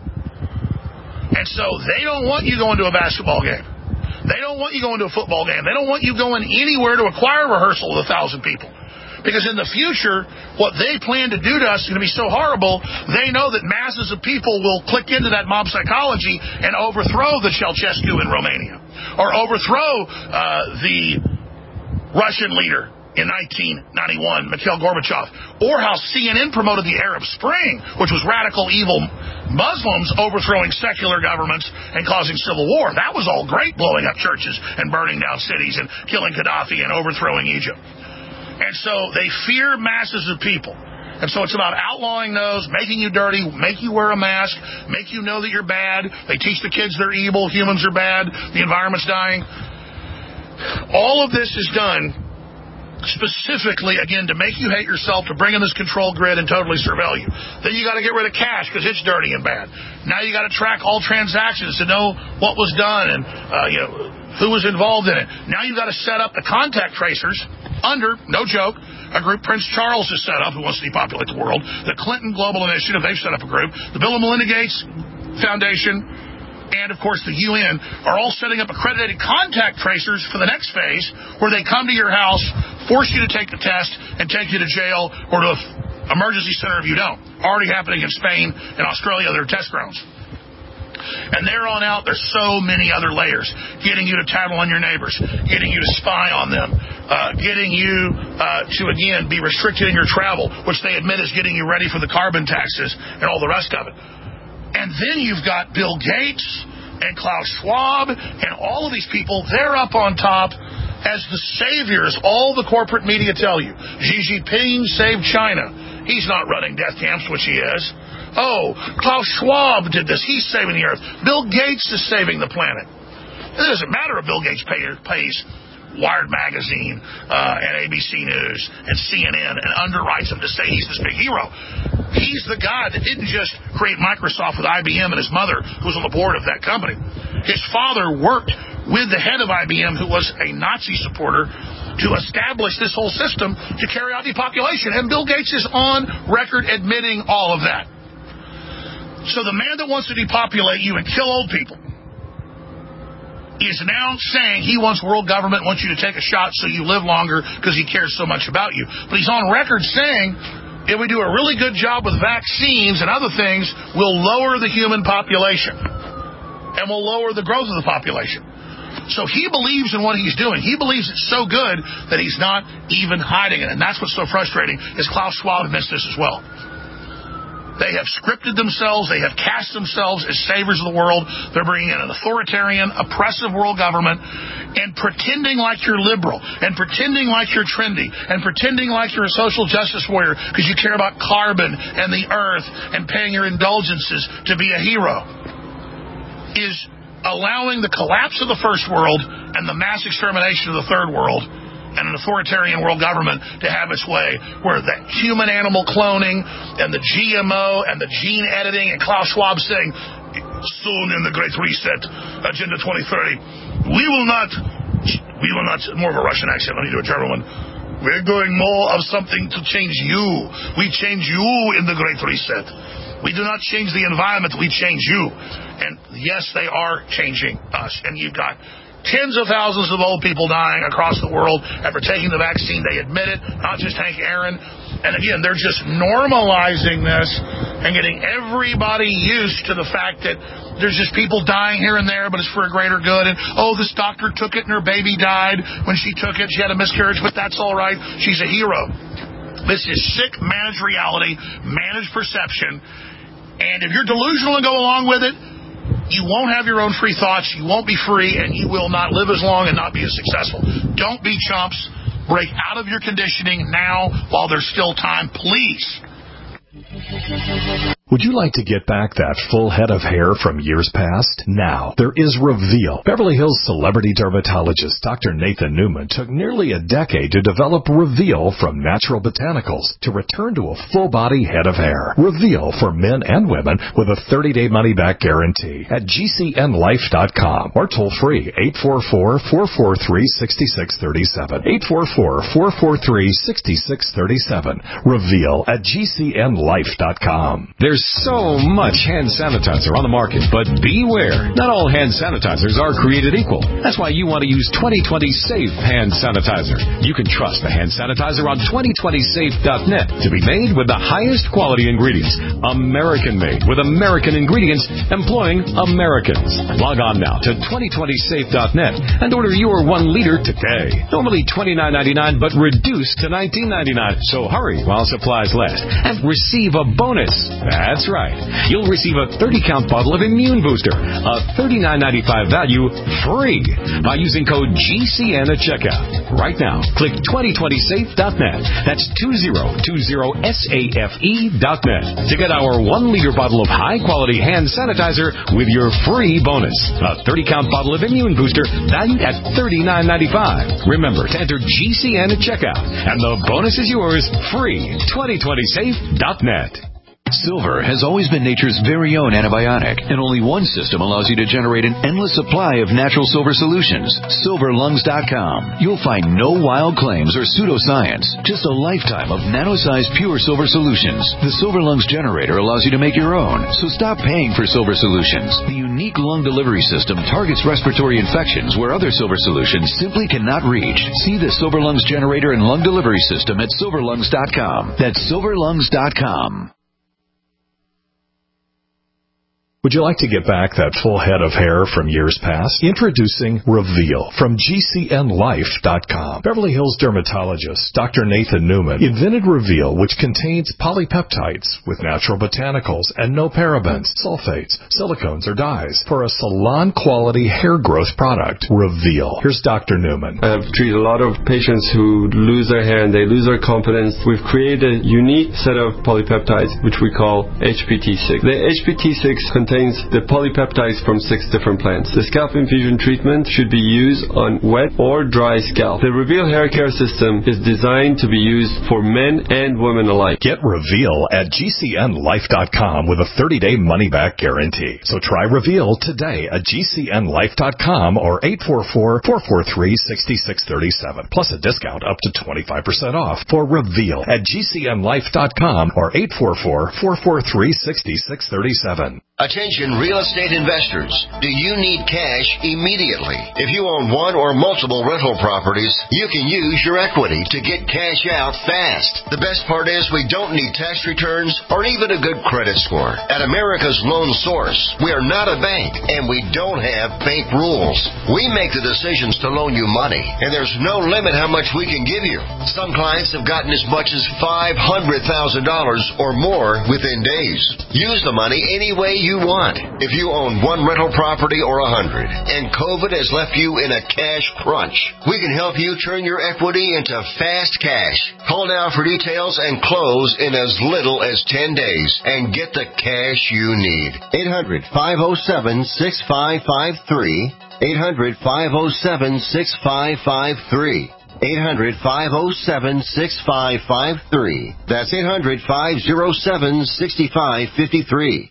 And so they don't want you going to a basketball game. They don't want you going to a football game. They don't want you going anywhere to a choir rehearsal with 1,000 people. Because in the future, what they plan to do to us is going to be so horrible, they know that masses of people will click into that mob psychology and overthrow the Ceausescu in Romania. Or overthrow the Russian leader in 1991, Mikhail Gorbachev, or how CNN promoted the Arab Spring, which was radical, evil Muslims overthrowing secular governments and causing civil war. That was all great, blowing up churches and burning down cities and killing Gaddafi and overthrowing Egypt. And so they fear masses of people. And so it's about outlawing those, making you dirty, make you wear a mask, make you know that you're bad. They teach the kids they're evil, humans are bad, the environment's dying. All of this is done specifically, again, to make you hate yourself, to bring in this control grid and totally surveil you. Then you got to get rid of cash because it's dirty and bad. Now you got to track all transactions to know what was done and who was involved in it. Now you've got to set up the contact tracers under, no joke, a group Prince Charles has set up who wants to depopulate the world. The Clinton Global Initiative, they've set up a group. The Bill and Melinda Gates Foundation and, of course, the UN are all setting up accredited contact tracers for the next phase where they come to your house, force you to take the test, and take you to jail or to an emergency center if you don't. Already happening in Spain and Australia, their test grounds. And there on out, there's so many other layers. Getting you to tattle on your neighbors, getting you to spy on them, getting you to, again, be restricted in your travel, which they admit is getting you ready for the carbon taxes and all the rest of it. And then you've got Bill Gates and Klaus Schwab and all of these people. They're up on top as the saviors. All the corporate media tell you. Xi Jinping saved China. He's not running death camps, which he is. Oh, Klaus Schwab did this. He's saving the earth. Bill Gates is saving the planet. It doesn't matter if Bill Gates pays Wired Magazine and ABC News and CNN and underwrites him to say he's this big hero. He's the guy that didn't just create Microsoft with IBM and his mother, who was on the board of that company. His father worked with the head of IBM, who was a Nazi supporter, to establish this whole system to carry out depopulation. And Bill Gates is on record admitting all of that. So the man that wants to depopulate you and kill old people is now saying he wants world government, wants you to take a shot so you live longer because he cares so much about you. But he's on record saying if we do a really good job with vaccines and other things, we'll lower the human population and we'll lower the growth of the population. So he believes in what he's doing. He believes it's so good that he's not even hiding it. And that's what's so frustrating is Klaus Schwab admits this as well. They have scripted themselves. They have cast themselves as saviors of the world. They're bringing in an authoritarian, oppressive world government and pretending like you're liberal and pretending like you're trendy and pretending like you're a social justice warrior because you care about carbon and the earth and paying your indulgences to be a hero is allowing the collapse of the first world and the mass extermination of the third world and an authoritarian world government to have its way, where the human-animal cloning and the GMO and the gene editing and Klaus Schwab saying, soon in the Great Reset, Agenda 2030, we will not, more of a Russian accent, let me do a German one, we're going more of something to change you. We change you in the Great Reset. We do not change the environment, we change you. And yes, they are changing us. And you've got tens of thousands of old people dying across the world after taking the vaccine. They admit it, not just Hank Aaron. And again, they're just normalizing this and getting everybody used to the fact that there's just people dying here and there, but it's for a greater good. And, oh, this doctor took it and her baby died when she took it. She had a miscarriage, but that's all right. She's a hero. This is sick managed reality, managed perception. And if you're delusional and go along with it, you won't have your own free thoughts, you won't be free, and you will not live as long and not be as successful. Don't be chumps. Break out of your conditioning now while there's still time, please. Would you like to get back that full head of hair from years past? Now, there is Reveal. Beverly Hills celebrity dermatologist Dr. Nathan Newman took nearly a decade to develop Reveal from natural botanicals to return to a full-body head of hair. Reveal for men and women with a 30-day money-back guarantee at GCNlife.com or toll free 844-443-6637. 844-443-6637. Reveal at GCNlife.com. There's so much hand sanitizer on the market, but beware. Not all hand sanitizers are created equal. That's why you want to use 2020 Safe Hand Sanitizer. You can trust the hand sanitizer on 2020safe.net to be made with the highest quality ingredients. American-made with American ingredients employing Americans. Log on now to 2020safe.net and order your 1 liter today. Normally $29.99, but reduced to $19.99. So hurry while supplies last and receive a bonus. That's That's right. You'll receive a 30-count bottle of Immune Booster, a $39.95 value, free by using code GCN at checkout. Right now, click 2020safe.net. That's 2020safe.net to get our 1-liter bottle of high-quality hand sanitizer with your free bonus. A 30-count bottle of Immune Booster valued at $39.95. Remember to enter GCN at checkout, and the bonus is yours free. 2020safe.net. Silver has always been nature's very own antibiotic, and only one system allows you to generate an endless supply of natural silver solutions. SilverLungs.com. You'll find no wild claims or pseudoscience, just a lifetime of nano-sized pure silver solutions. The Silver Lungs generator allows you to make your own, so stop paying for silver solutions. The unique lung delivery system targets respiratory infections where other silver solutions simply cannot reach. See the Silver Lungs generator and lung delivery system at SilverLungs.com. That's SilverLungs.com. Would you like to get back that full head of hair from years past? Introducing Reveal from GCNLife.com. Beverly Hills dermatologist Dr. Nathan Newman invented Reveal, which contains polypeptides with natural botanicals and no parabens, sulfates, silicones, or dyes for a salon-quality hair growth product. Reveal. Here's Dr. Newman. I've treated a lot of patients who lose their hair and they lose their confidence. We've created a unique set of polypeptides, which we call HPT6. The HPT6 contains the polypeptides from 6 different plants. The scalp infusion treatment should be used on wet or dry scalp. The Reveal hair care system is designed to be used for men and women alike. Get Reveal at GCNLife.com with a 30-day money-back guarantee. So try Reveal today at GCNLife.com or 844-443-6637. Plus a discount up to 25% off for Reveal at GCNLife.com or 844-443-6637. Attention real estate investors. Do you need cash immediately? If you own one or multiple rental properties, you can use your equity to get cash out fast. The best part is we don't need tax returns or even a good credit score. At America's Loan Source, we are not a bank and we don't have bank rules. We make the decisions to loan you money, and there's no limit how much we can give you. Some clients have gotten as much as $500,000 or more within days. Use the money any way you want. If you own one rental property or 100 and COVID has left you in a cash crunch, we can help you turn your equity into fast cash. Call now for details and close in as little as 10 days and get the cash you need. 800-507-6553. 800-507-6553. 800-507-6553. That's 800-507-6553.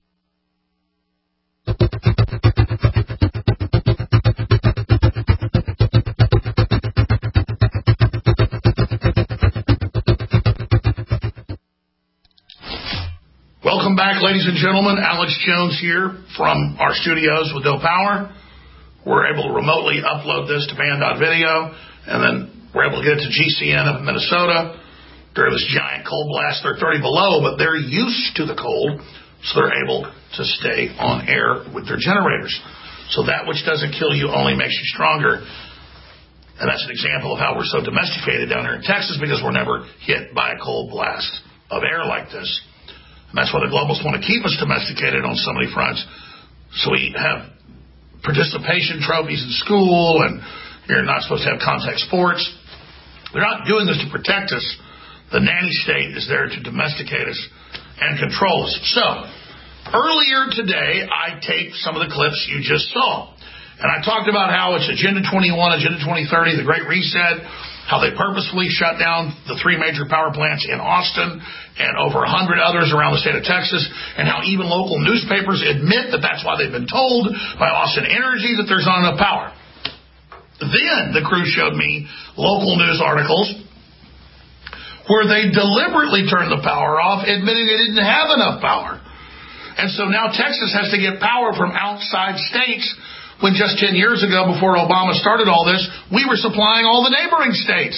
Welcome back, ladies and gentlemen. Alex Jones here from our studios with No Power. We're able to remotely upload this to Band.video, and then we're able to get it to GCN up in Minnesota. During this giant cold blast, they're 30 below, but they're used to the cold, so they're able to stay on air with their generators. So that which doesn't kill you only makes you stronger. And that's an example of how we're so domesticated down here in Texas, because we're never hit by a cold blast of air like this. And that's why the globalists want to keep us domesticated on so many fronts. So we have participation trophies in school, and you're not supposed to have contact sports. They're not doing this to protect us. The nanny state is there to domesticate us and control us. So, earlier today, I taped some of the clips you just saw. And I talked about how it's Agenda 21, Agenda 2030, the Great Reset, how they purposefully shut down the 3 major power plants in Austin and over 100 others around the state of Texas, and how even local newspapers admit that that's why they've been told by Austin Energy that there's not enough power. Then the crew showed me local news articles where they deliberately turned the power off, admitting they didn't have enough power. And so now Texas has to get power from outside states, when just 10 years ago, before Obama started all this, we were supplying all the neighboring states.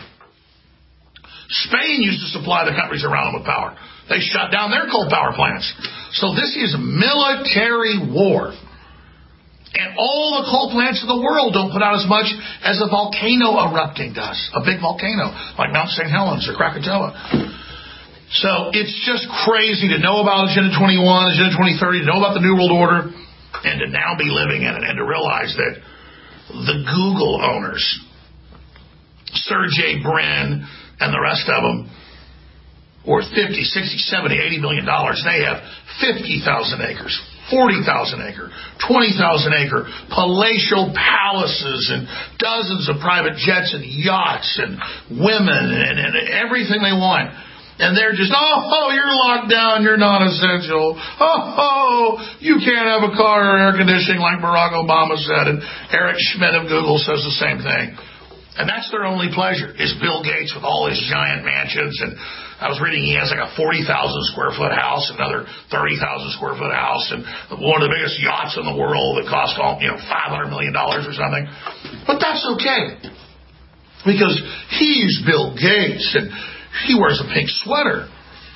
Spain used to supply the countries around them with power. They shut down their coal power plants. So this is military war. And all the coal plants of the world don't put out as much as a volcano erupting does. A big volcano, like Mount St. Helens or Krakatoa. So it's just crazy to know about Agenda 21, Agenda 2030, to know about the New World Order, and to now be living in it, and to realize that the Google owners, Sergey Brin and the rest of them, worth $50, $60, $70, $80 million. They have 50,000 acres, 40,000 acre, 20,000 acre palatial palaces and dozens of private jets and yachts and women and everything they want. And they're just, you're locked down, you're non-essential. You can't have a car or air conditioning like Barack Obama said. And Eric Schmidt of Google says the same thing. And that's their only pleasure, is Bill Gates with all his giant mansions. And I was reading he has like a 40,000 square foot house, another 30,000 square foot house, and one of the biggest yachts in the world that cost $500 million or something. But that's okay, because he's Bill Gates and he wears a pink sweater.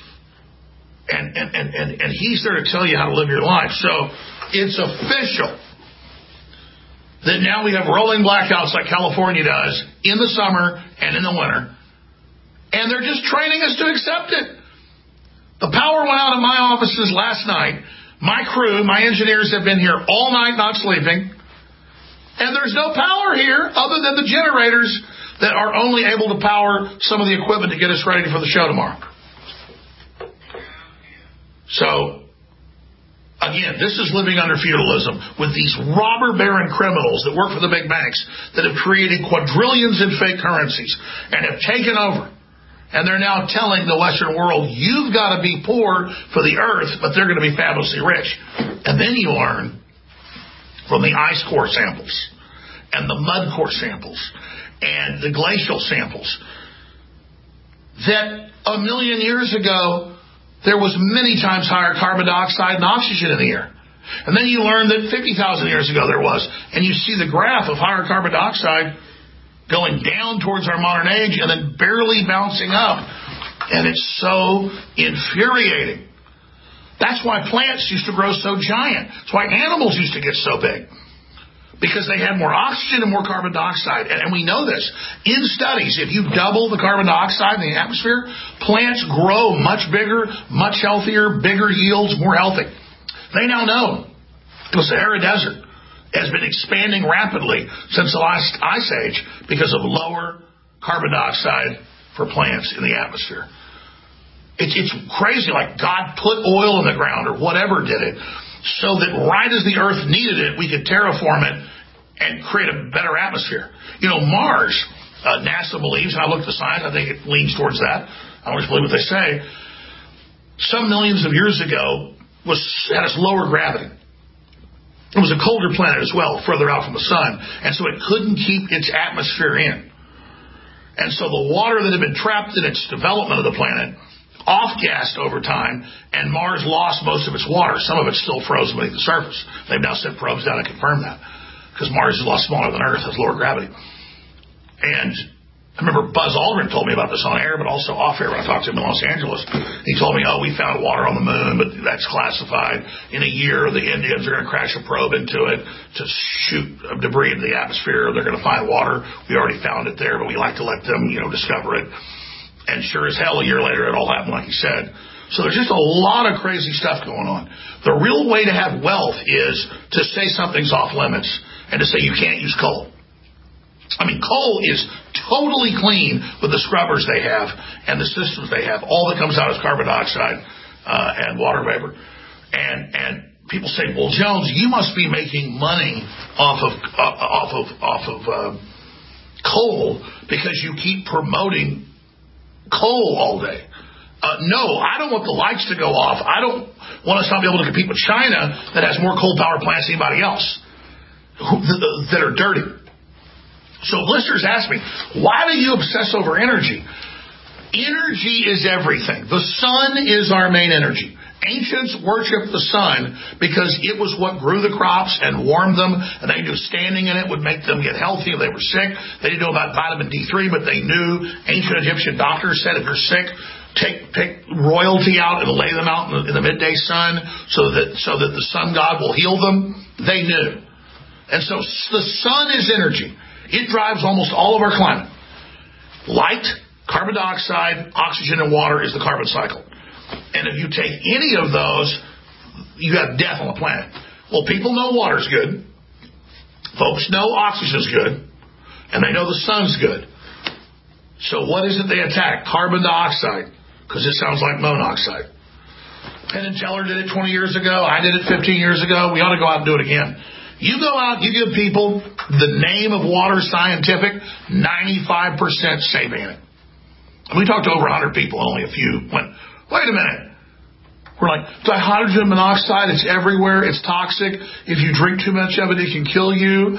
And he's there to tell you how to live your life. So it's official that now we have rolling blackouts like California does in the summer and in the winter. And they're just training us to accept it. The power went out in my offices last night. My crew, my engineers have been here all night not sleeping. And there's no power here other than the generators that are only able to power some of the equipment to get us ready for the show tomorrow. So, again, this is living under feudalism with these robber baron criminals that work for the big banks that have created quadrillions in fake currencies and have taken over. And they're now telling the Western world, you've got to be poor for the earth, but they're going to be fabulously rich. And then you learn from the ice core samples and the mud core samples and the glacial samples that a million years ago there was many times higher carbon dioxide and oxygen in the air. And then you learn that 50,000 years ago there was. And you see the graph of higher carbon dioxide going down towards our modern age and then barely bouncing up. And it's so infuriating. That's why plants used to grow so giant. That's why animals used to get so big. Because they had more oxygen and more carbon dioxide. And we know this. In studies, if you double the carbon dioxide in the atmosphere, plants grow much bigger, much healthier, bigger yields, more healthy. They now know the Sahara Desert has been expanding rapidly since the last ice age because of lower carbon dioxide for plants in the atmosphere. It's crazy, like God put oil in the ground or whatever did it, so that right as the Earth needed it, we could terraform it and create a better atmosphere. Mars, NASA believes, and I looked at the science, I think it leans towards that. I always believe what they say. Some millions of years ago had its lower gravity. It was a colder planet as well, further out from the sun, and so it couldn't keep its atmosphere in. And so the water that had been trapped in its development of the planet off-gassed over time, and Mars lost most of its water. Some of it's still frozen beneath the surface. They've now sent probes down to confirm that, because Mars is a lot smaller than Earth, has lower gravity. And I remember Buzz Aldrin told me about this on air, but also off air when I talked to him in Los Angeles. He told me, we found water on the moon, but that's classified. In a year, the Indians are going to crash a probe into it to shoot debris into the atmosphere. They're going to find water. We already found it there, but we like to let them, discover it. And sure as hell, a year later, it all happened like he said. So there's just a lot of crazy stuff going on. The real way to have wealth is to say something's off limits and to say you can't use coal. I mean, coal is totally clean with the scrubbers they have and the systems they have. All that comes out is carbon dioxide and water vapor. And people say, well, Jones, you must be making money off of coal because you keep promoting coal all day. No, I don't want the lights to go off. I don't want us not be able to compete with China that has more coal power plants than anybody else that are dirty. So listeners ask me, why do you obsess over energy? Energy is everything. The sun is our main energy. Ancients worshipped the sun because it was what grew the crops and warmed them, and they knew standing in it would make them get healthy if they were sick. They didn't know about vitamin D3, but they knew ancient Egyptian doctors said if you're sick, take royalty out and lay them out in the midday sun so that the sun god will heal them. They knew. And so the sun is energy. It drives almost all of our climate. Light, carbon dioxide, oxygen, and water is the carbon cycle. And if you take any of those, you have death on the planet. Well, people know water's good. Folks know oxygen's good. And they know the sun's good. So what is it they attack? Carbon dioxide. Because it sounds like monoxide. Penn and Teller did it 20 years ago. I did it 15 years ago. We ought to go out and do it again. You go out, you give people the name of water scientific, 95% saving it. We talked to over 100 people, and only a few went, wait a minute. We're like, dihydrogen monoxide, it's everywhere, it's toxic. If you drink too much of it, it can kill you.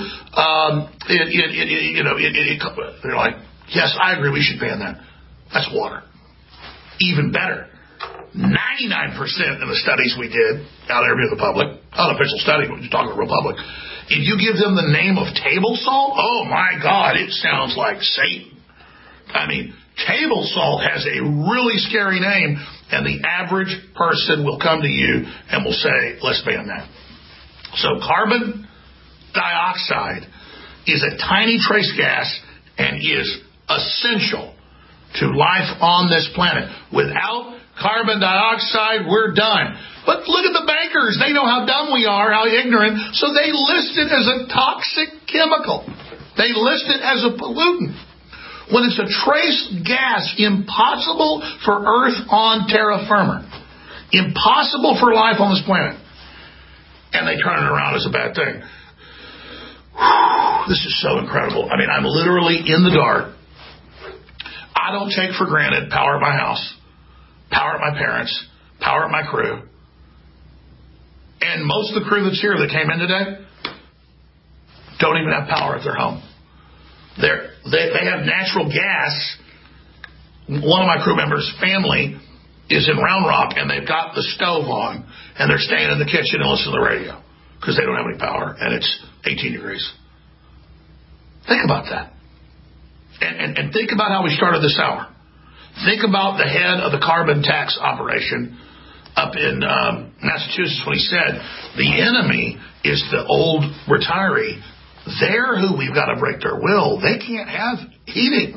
They're like, yes, I agree, we should ban that. That's water. Even better. 99% of the studies we did out there in the public, unofficial study, we're just talking real public, if you give them the name of table salt, oh my God, it sounds like Satan. I mean, table salt has a really scary name, and the average person will come to you and will say, let's ban that. So carbon dioxide is a tiny trace gas and is essential to life on this planet. Without carbon dioxide, we're done. But look at the bankers. They know how dumb we are, how ignorant. So they list it as a toxic chemical. They list it as a pollutant. When it's a trace gas, impossible for Earth on terra firma. Impossible for life on this planet. And they turn it around as a bad thing. Whew, this is so incredible. I mean, I'm literally in the dark. I don't take for granted power at my house, power at my parents, power at my crew. And most of the crew that's here that came in today don't even have power at their home. They have natural gas. One of my crew members' family is in Round Rock, and they've got the stove on, and they're staying in the kitchen and listening to the radio because they don't have any power, and it's 18 degrees. Think about that. And think about how we started this hour. Think about the head of the carbon tax operation up in Massachusetts when he said the enemy is the old retiree. They're who we've got to break their will. They can't have heating.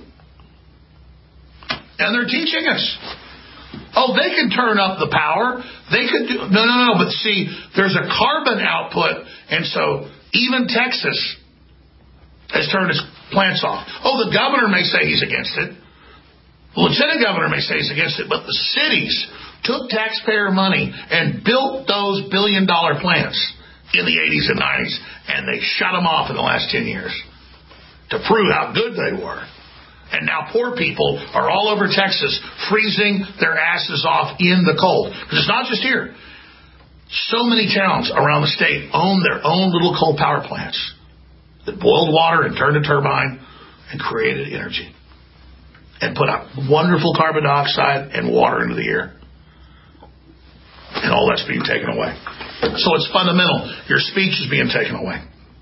And they're teaching us. Oh, they can turn up the power. They could do... No. But see, there's a carbon output. And so even Texas has turned its plants off. Oh, the governor may say he's against it. The lieutenant governor may say he's against it. But the cities took taxpayer money and built those billion-dollar plants in the 80s and 90s, and they shut them off in the last 10 years to prove how good they were. And now poor people are all over Texas freezing their asses off in the cold. Because it's not just here. So many towns around the state own their own little coal power plants that boiled water and turned a turbine and created energy and put out wonderful carbon dioxide and water into the air. And all that's being taken away. So it's fundamental. Your speech is being taken away.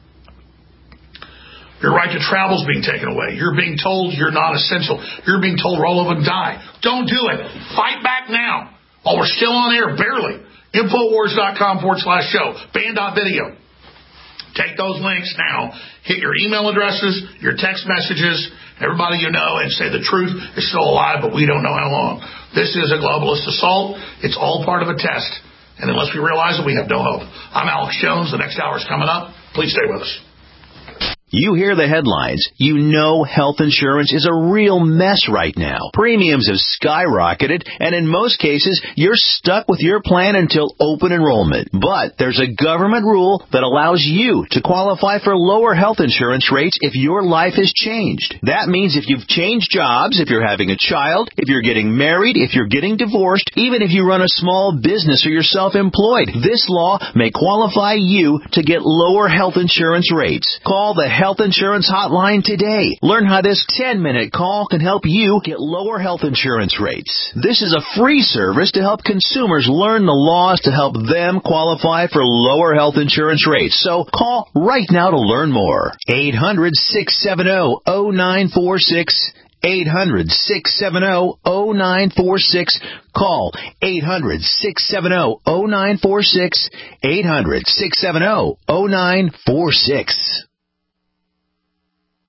Your right to travel is being taken away. You're being told you're not essential. You're being told roll over and die. Don't do it. Fight back now. While we're still on air, barely. Infowars.com/show. Band.video. Take those links now. Hit your email addresses, your text messages, everybody you know, and say the truth is still alive, but we don't know how long. This is a globalist assault. It's all part of a test. And unless we realize it, we have no hope. I'm Alex Jones. The next hour is coming up. Please stay with us. You hear the headlines. You know health insurance is a real mess right now. Premiums have skyrocketed, and in most cases, you're stuck with your plan until open enrollment. But there's a government rule that allows you to qualify for lower health insurance rates if your life has changed. That means if you've changed jobs, if you're having a child, if you're getting married, if you're getting divorced, even if you run a small business or you're self-employed, this law may qualify you to get lower health insurance rates. Call the Health Insurance Hotline today. Learn how this 10-minute call can help you get lower health insurance rates. This is a free service to help consumers learn the laws to help them qualify for lower health insurance rates. So call right now to learn more. 800-670-0946. 800-670-0946. Call 800-670-0946. 800-670-0946.